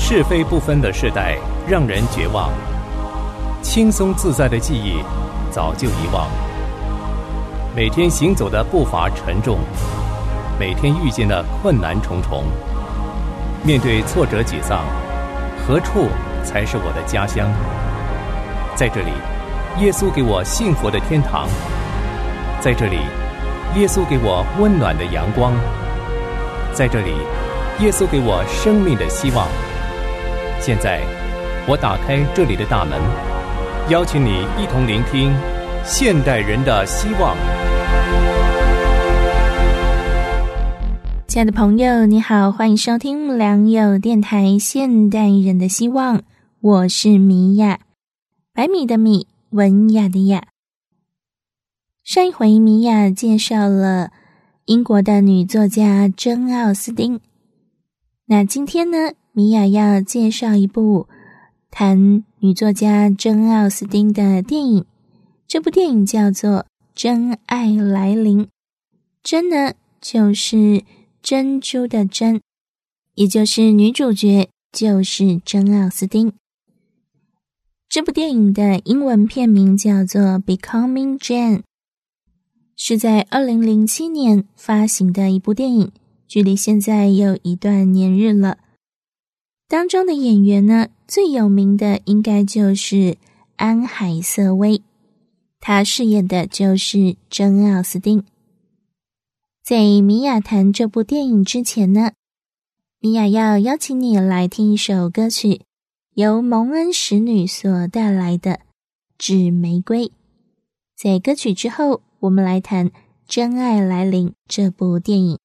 是非不分的世代让人绝望，轻松自在的记忆早就遗忘。每天行走的步伐沉重，每天遇见的困难重重。面对挫折沮丧，何处才是我的家乡？在这里，耶稣给我幸福的天堂。在这里，耶稣给我温暖的阳光。在这里，耶稣给我生命的希望。现在，我打开这里的大门，邀请你一同聆听现代人的希望。 亲爱的朋友，你好，欢迎收听良友电台现代人的希望，我是米娅，白米的米，文雅的雅。上一回米娅介绍了英国的女作家珍奥斯汀，那今天呢，米娅要介绍一部谈女作家珍奥斯汀的电影。这部电影叫做《真爱来临》，珍呢就是珍珠的珍，也就是女主角就是珍奥斯汀。这部电影的英文片名叫做 Becoming Jane， 是在2007年发行的一部电影，距离现在有一段年日了。当中的演员呢，最有名的应该就是安海瑟薇，她饰演的就是珍奥斯汀。在米娅谈这部电影之前呢，米娅要邀请你来听一首歌曲，由蒙恩使女所带来的《纸玫瑰》。在歌曲之后，我们来谈《真爱来临》这部电影。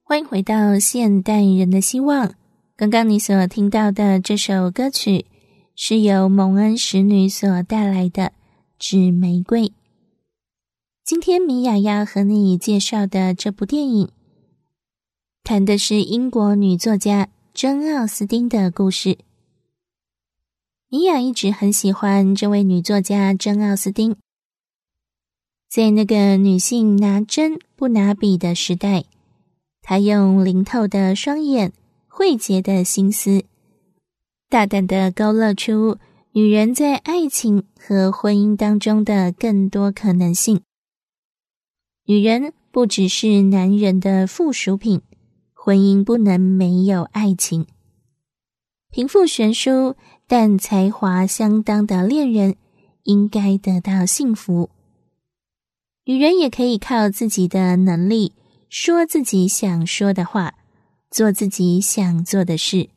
欢迎回到现代人的希望。刚刚你所听到的这首歌曲是由蒙恩使女所带来的《纸玫瑰》。今天米娅要和你介绍的这部电影，谈的是英国女作家珍奥斯汀的故事。米娅一直很喜欢这位女作家珍奥斯汀。在那个女性拿针不拿笔的时代，她用灵透的双眼、慧捷的心思，大胆地勾勒出女人在爱情和婚姻当中的更多可能性。女人不只是男人的附属品，婚姻不能没有爱情。贫富悬殊但才华相当的恋人应该得到幸福。女人也可以靠自己的能力说自己想说的话，做自己想做的事。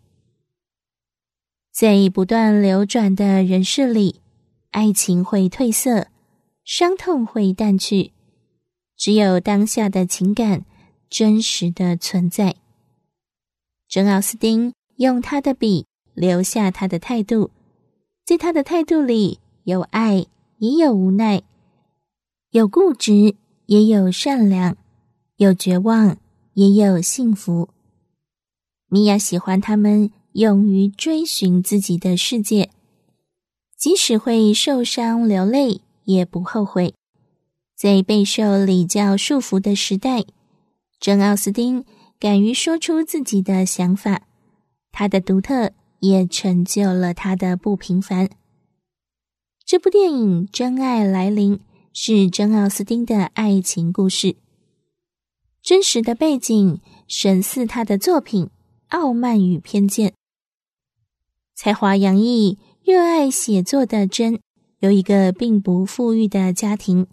在不断流转的人世里，爱情会褪色，伤痛会淡去，只有当下的情感真实的存在。珍奥斯汀用她的笔留下她的态度，在她的态度里有爱，也有无奈，有固执，也有善良，有绝望，也有幸福。米娅喜欢他们勇于追寻自己的世界，即使会受伤流泪，也不后悔。在备受礼教束缚的时代，珍奥斯汀敢于说出自己的想法，她的独特也成就了她的不平凡。这部电影《真爱来临》是珍奥斯汀的爱情故事，真实的背景神似她的作品《傲慢与偏见》。才华洋溢、热爱写作的珍有一个并不富裕的家庭，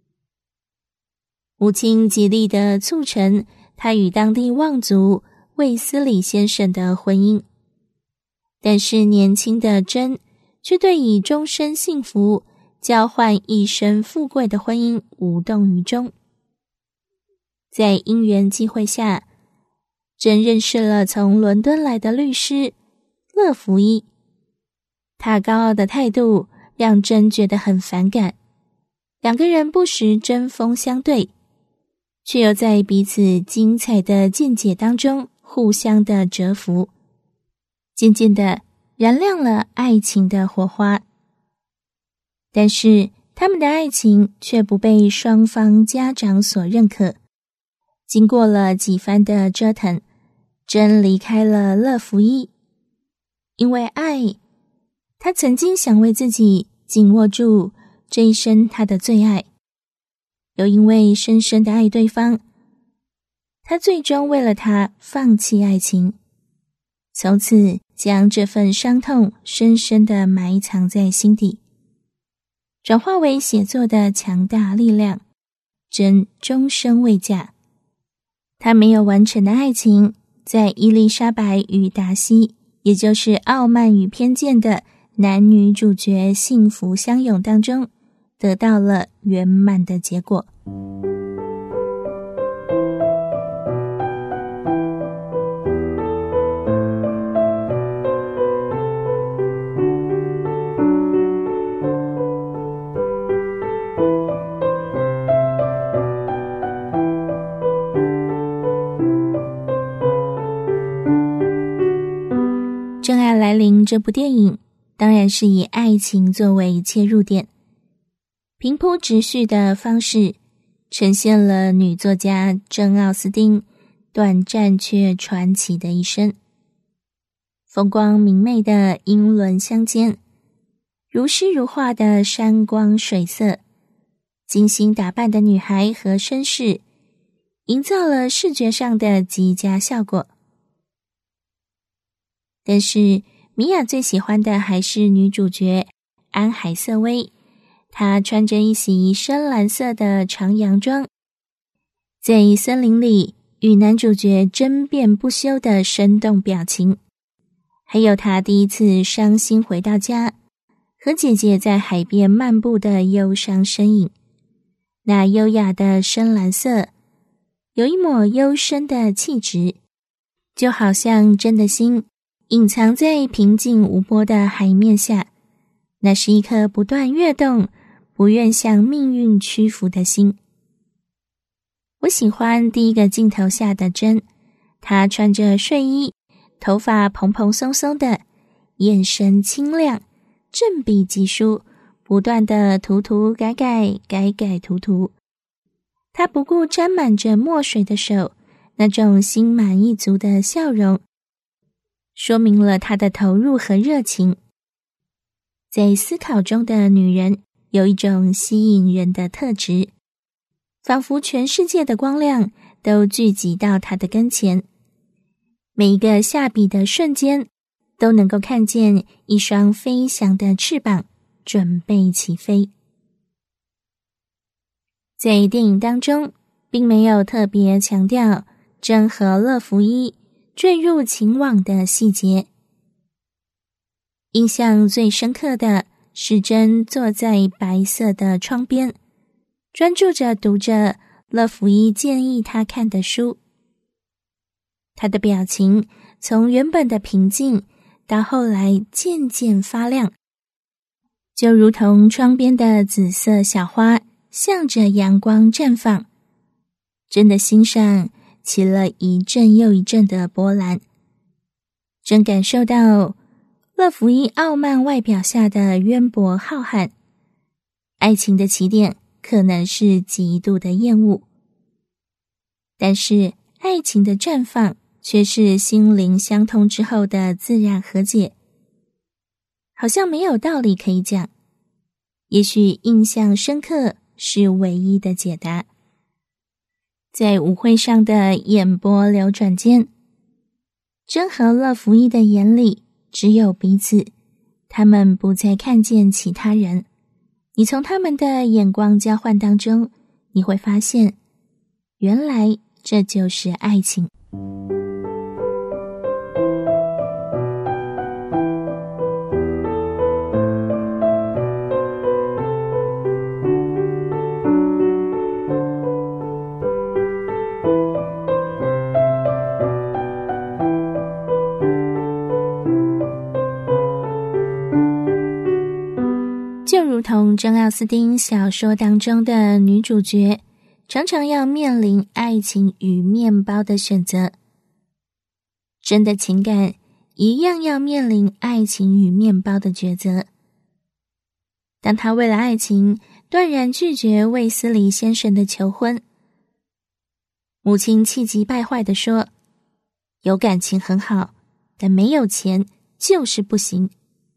母亲极力地促成她与当地望族卫斯理先生的婚姻，但是年轻的珍却对以终身幸福交换一生富贵的婚姻无动于衷。在因缘际会下，珍认识了从伦敦来的律师乐福伊。他高傲的态度让珍觉得很反感，两个人不时针锋相对，却又在彼此精彩的见解当中互相的折服，渐渐的燃亮了爱情的火花。但是他们的爱情却不被双方家长所认可。经过了几番的折腾，珍离开了乐福伊。因为爱，他曾经想为自己紧握住这一生他的最爱，又因为深深的爱对方，他最终为了他放弃爱情，从此将这份伤痛深深地埋藏在心底，转化为写作的强大力量。珍终身未嫁，他没有完成的爱情，在伊丽莎白与达西，也就是《傲慢与偏见》的男女主角幸福相拥当中，得到了圆满的结果。《真爱来临》这部电影当然是以爱情作为切入点，平铺直叙的方式呈现了女作家珍奥斯汀短暂却传奇的一生。风光明媚的英伦乡间，如诗如画的山光水色，精心打扮的女孩和绅士，营造了视觉上的极佳效果。但是米娅最喜欢的还是女主角安海瑟薇，她穿着一袭深蓝色的长洋装，在森林里与男主角争辩不休的生动表情，还有她第一次伤心回到家，和姐姐在海边漫步的忧伤身影，那优雅的深蓝色有一抹幽深的气质，就好像真的心隐藏在平静无波的海面下，那是一颗不断跃动、不愿向命运屈服的心。我喜欢第一个镜头下的真，她穿着睡衣，头发蓬蓬松松的，眼神清亮，振笔疾书，不断的涂涂改改，改改涂涂。她不顾沾满着墨水的手，那种心满意足的笑容，说明了她的投入和热情。在思考中的女人有一种吸引人的特质，仿佛全世界的光亮都聚集到她的跟前，每一个下笔的瞬间都能够看见一双飞翔的翅膀准备起飞。在电影当中并没有特别强调真和乐福一坠入情网的细节，印象最深刻的是真坐在白色的窗边，专注着读着乐福一建议他看的书。他的表情从原本的平静到后来渐渐发亮，就如同窗边的紫色小花向着阳光绽放，真的心上起了一阵又一阵的波澜。真感受到乐福一傲慢外表下的渊博浩瀚，爱情的起点可能是极度的厌恶，但是爱情的绽放却是心灵相通之后的自然和解。好像没有道理可以讲，也许印象深刻是唯一的解答。在舞会上的眼波流转间，真和乐福一的眼里只有彼此，他们不再看见其他人。你从他们的眼光交换当中，你会发现，原来这就是爱情。就如同珍·奥斯汀小说当中的女主角，常常要面临爱情与面包的选择，真的情感一样要面临爱情与面包的抉择。当她为了爱情断然拒绝卫斯理先生的求婚，母亲气急败坏地说，有感情很好，但没有钱就是不行。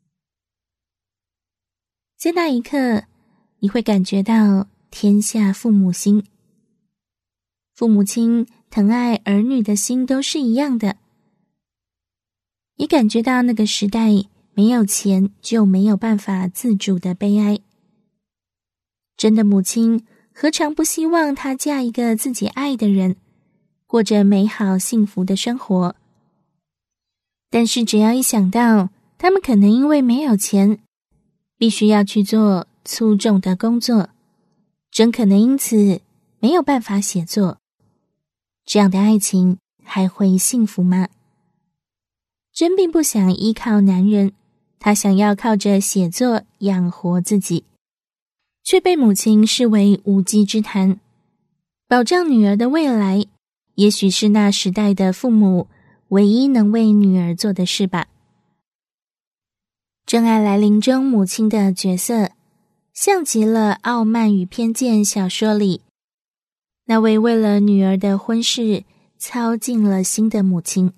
在那一刻，你会感觉到天下父母心。父母亲疼爱儿女的心都是一样的。也感觉到那个时代没有钱就没有办法自主的悲哀。真的母亲何尝不希望她嫁一个自己爱的人，过着美好幸福的生活。但是只要一想到他们可能因为没有钱，必须要去做粗重的工作，真可能因此没有办法写作，这样的爱情还会幸福吗？真并不想依靠男人，她想要靠着写作养活自己，却被母亲视为无稽之谈。保障女儿的未来，也许是那时代的父母唯一能为女儿做的事吧。真爱来临中母亲的角色，像极了《傲慢与偏见》小说里那位为了女儿的婚事操尽了心的母亲。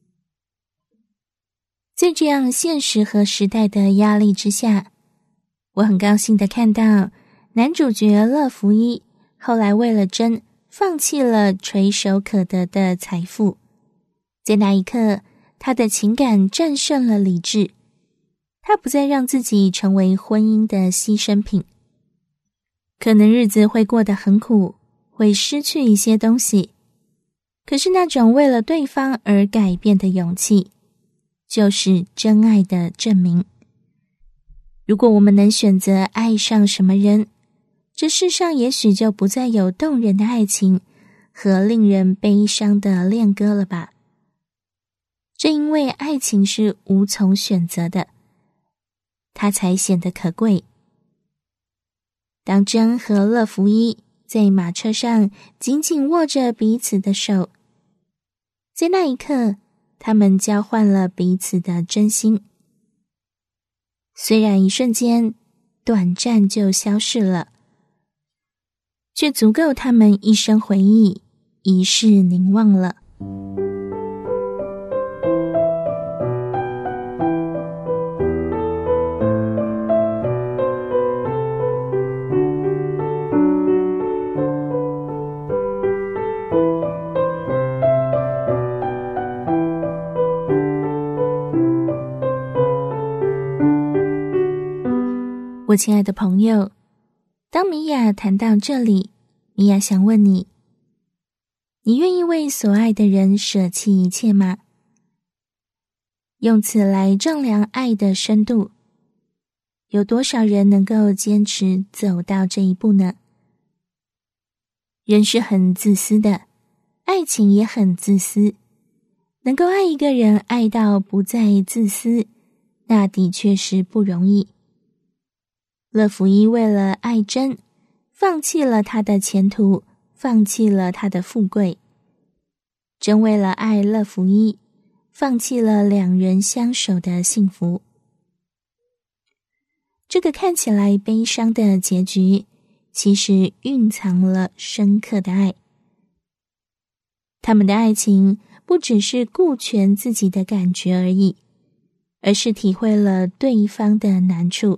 在这样现实和时代的压力之下，我很高兴地看到男主角乐福一后来为了真放弃了垂手可得的财富。在那一刻，他的情感战胜了理智，他不再让自己成为婚姻的牺牲品。可能日子会过得很苦，会失去一些东西，可是那种为了对方而改变的勇气，就是真爱的证明。如果我们能选择爱上什么人，这世上也许就不再有动人的爱情和令人悲伤的恋歌了吧？正因为爱情是无从选择的，它才显得可贵。当珍和乐福一在马车上紧紧握着彼此的手，在那一刻，他们交换了彼此的真心。虽然一瞬间短暂就消逝了，却足够他们一生回忆，一世凝望了。我亲爱的朋友，当米娅谈到这里，米娅想问你，你愿意为所爱的人舍弃一切吗？用此来丈量爱的深度，有多少人能够坚持走到这一步呢？人是很自私的，爱情也很自私，能够爱一个人爱到不再自私，那的确是不容易。乐福一为了爱珍，放弃了他的前途，放弃了他的富贵；珍为了爱乐福一，放弃了两人相守的幸福。这个看起来悲伤的结局，其实蕴藏了深刻的爱。他们的爱情不只是顾全自己的感觉而已，而是体会了对方的难处。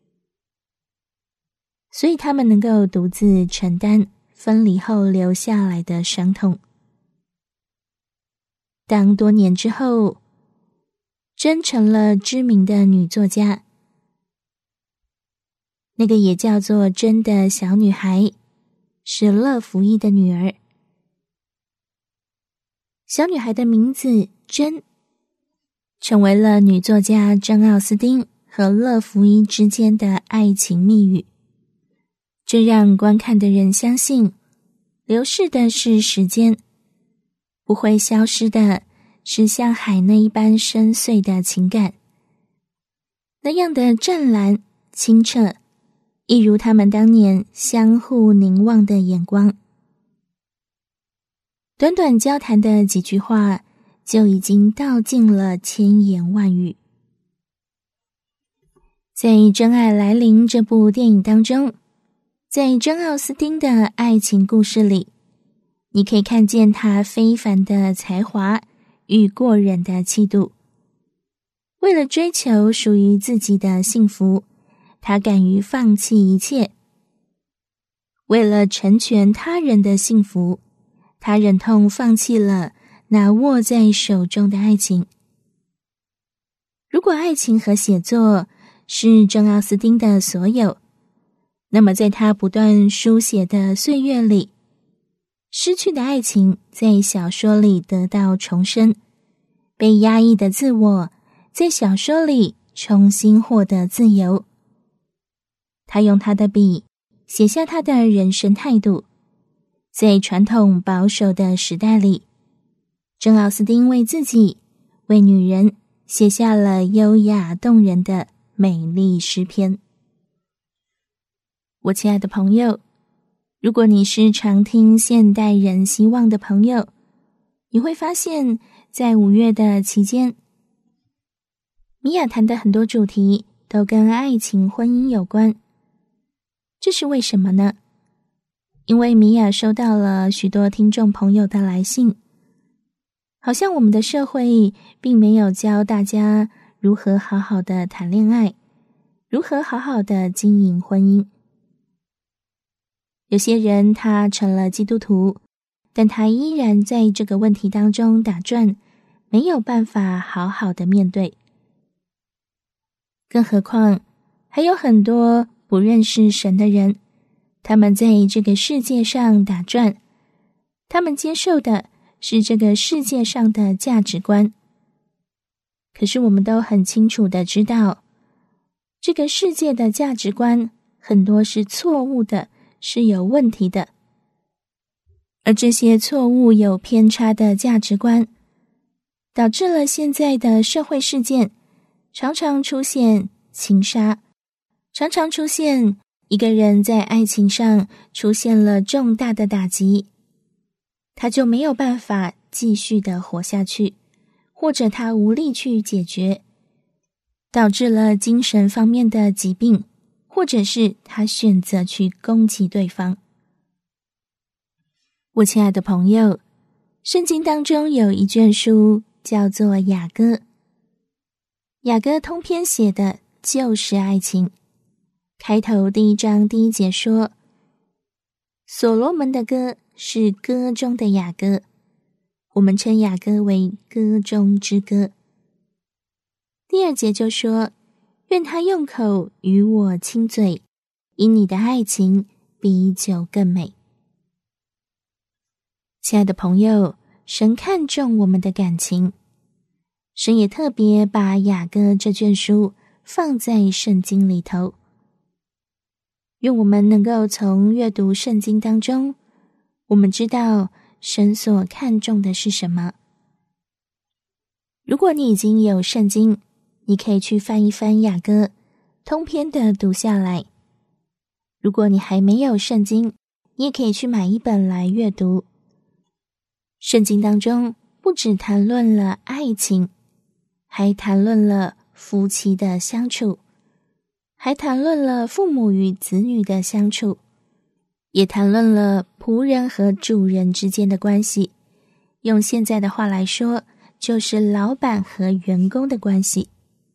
所以他们能够独自承担分离后留下来的伤痛。当多年之后，珍成了知名的女作家，那个也叫做珍的小女孩，是乐福一的女儿。小女孩的名字珍，成为了女作家珍奥斯汀和乐福一之间的爱情密语。这让观看的人相信，流逝的是时间，不会消失的是像海那一般深邃的情感，那样的湛蓝清澈，一如他们当年相互凝望的眼光。短短交谈的几句话，就已经道尽了千言万语。在《真爱来临》这部电影当中，在珍奥斯汀的爱情故事里，你可以看见她非凡的才华与过人的气度。为了追求属于自己的幸福，她敢于放弃一切。为了成全他人的幸福，她忍痛放弃了那握在手中的爱情。如果爱情和写作是珍奥斯汀的所有，那么在他不断书写的岁月里，失去的爱情在小说里得到重生，被压抑的自我在小说里重新获得自由。他用他的笔写下他的人生态度。在传统保守的时代里，珍奥斯汀为自己，为女人写下了优雅动人的美丽诗篇。我亲爱的朋友，如果你是常听现代人希望的朋友，你会发现在5月的期间，米娅谈的很多主题都跟爱情婚姻有关。这是为什么呢？因为米娅收到了许多听众朋友的来信，好像我们的社会并没有教大家如何好好的谈恋爱，如何好好的经营婚姻。有些人他成了基督徒，但他依然在这个问题当中打转，没有办法好好的面对。更何况还有很多不认识神的人，他们在这个世界上打转，他们接受的是这个世界上的价值观。可是我们都很清楚的知道，这个世界的价值观很多是错误的，是有问题的。 而这些错误有偏差的价值观，导致了现在的社会事件常常出现情杀，常常出现一个人在爱情上出现了重大的打击，他就没有办法继续的活下去，或者他无力去解决，导致了精神方面的疾病，或者是他选择去攻击对方。我亲爱的朋友，圣经当中有一卷书叫做雅歌，雅歌通篇写的就是爱情。开头第1章第1节说，所罗门的歌是歌中的雅歌，我们称雅歌为歌中之歌。第2节就说，愿他用口与我亲嘴，因你的爱情比酒更美。亲爱的朋友，神看重我们的感情，神也特别把雅歌这卷书放在圣经里头。愿我们能够从阅读圣经当中，我们知道神所看重的是什么。如果你已经有圣经，你可以去翻一翻雅歌，通篇的读下来。如果你还没有圣经，你也可以去买一本来阅读。圣经当中不只谈论了爱情，还谈论了夫妻的相处，还谈论了父母与子女的相处，也谈论了仆人和主人之间的关系。用现在的话来说，就是老板和员工的关系。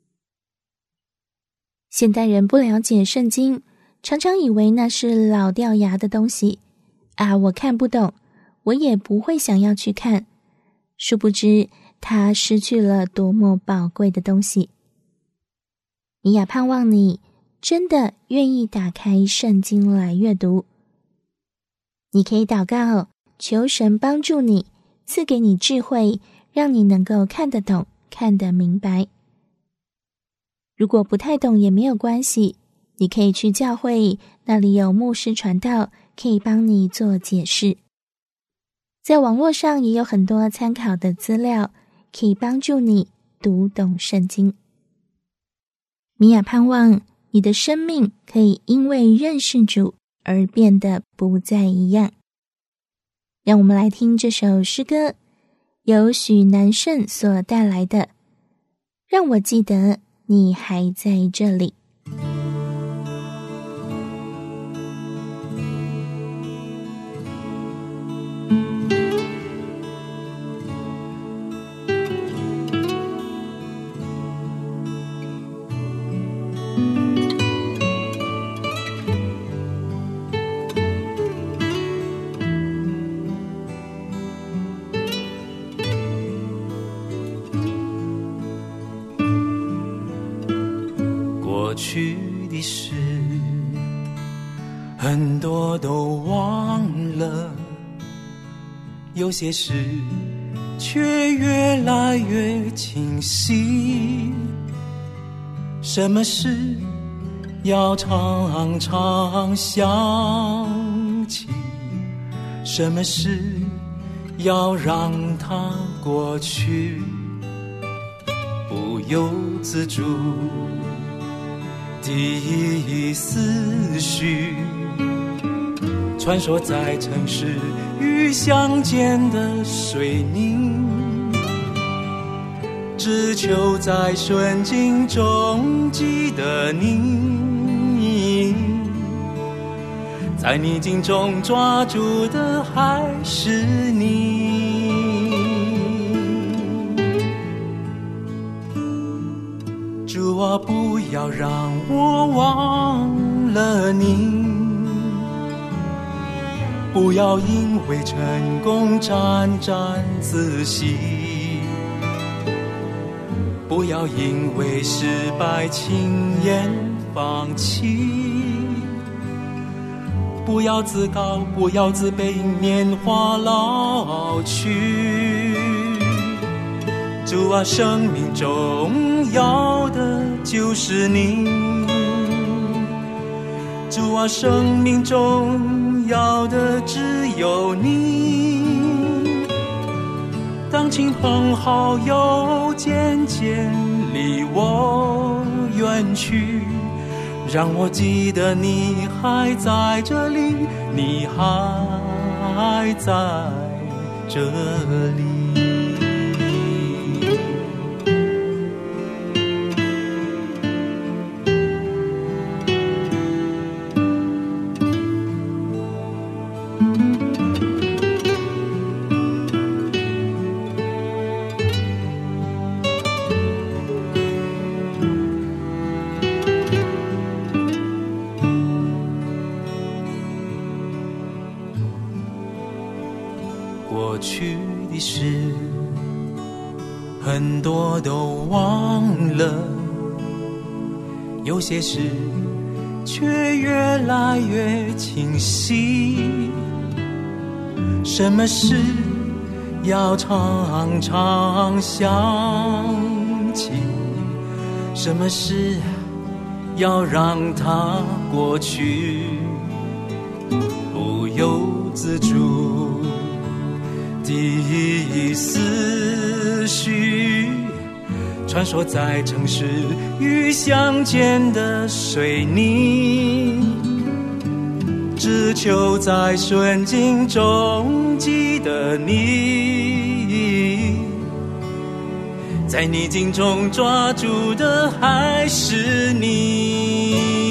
现代人不了解圣经，常常以为那是老掉牙的东西啊，我看不懂，我也不会想要去看。殊不知它失去了多么宝贵的东西。米娅盼望你真的愿意打开圣经来阅读。你可以祷告，求神帮助你，赐给你智慧，让你能够看得懂，看得明白。如果不太懂也没有关系，你可以去教会，那里有牧师传道，可以帮你做解释。在网络上也有很多参考的资料，可以帮助你读懂圣经。米娅盼望你的生命可以因为认识主而变得不再一样。让我们来听这首诗歌，由许南胜所带来的《让我记得你还在这里》。 过去的事很多都忘了，有些事却越来越清晰。什么事要常常想起，什么事要让它过去，不由自主的思绪穿梭在城市与乡间的水泥，只求在顺境中记得你，在逆境中抓住的还是你。主啊，不要让我忘了你，不要因为成功沾沾自喜，不要因为失败轻言放弃，不要自高，不要自卑，年华老去。主啊，生命中要的就是你，主啊，生命中要的只有你。 亲朋好友渐渐离我远去，让我记得你还在这里，你还在这里。过去的事很多都忘了，有些事却越来越清晰。什么事要常常想起，什么事要让它过去，不由自主的思绪穿梭在城市与乡间的水泥，只求在顺境中记得你，在逆境中抓住的还是你。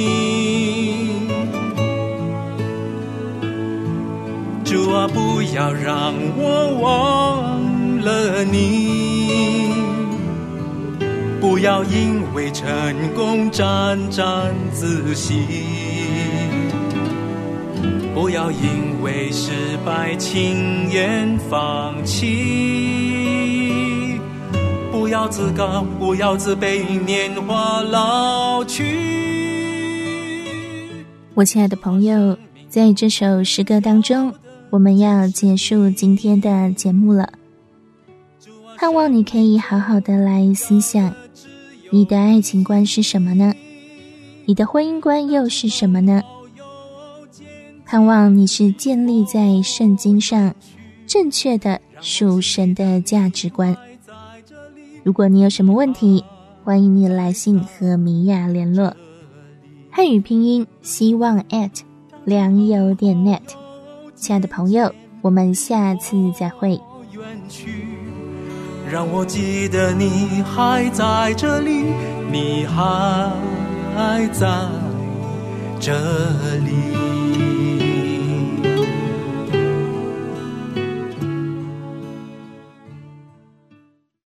主啊，不要让我忘了你，不要因为成功沾沾自喜，不要因为失败轻言放弃，不要自高，不要自卑，年华老去。 我亲爱的朋友，在这首诗歌当中，我们要结束今天的节目了。盼望你可以好好的来思想，你的爱情观是什么呢？你的婚姻观又是什么呢？盼望你是建立在圣经上正确的属神的价值观。如果你有什么问题，欢迎你来信和米娅联络。汉语拼音希望@良友.net。亲爱的朋友，我们下次再会。 让我记得你还在这里，你还在这里。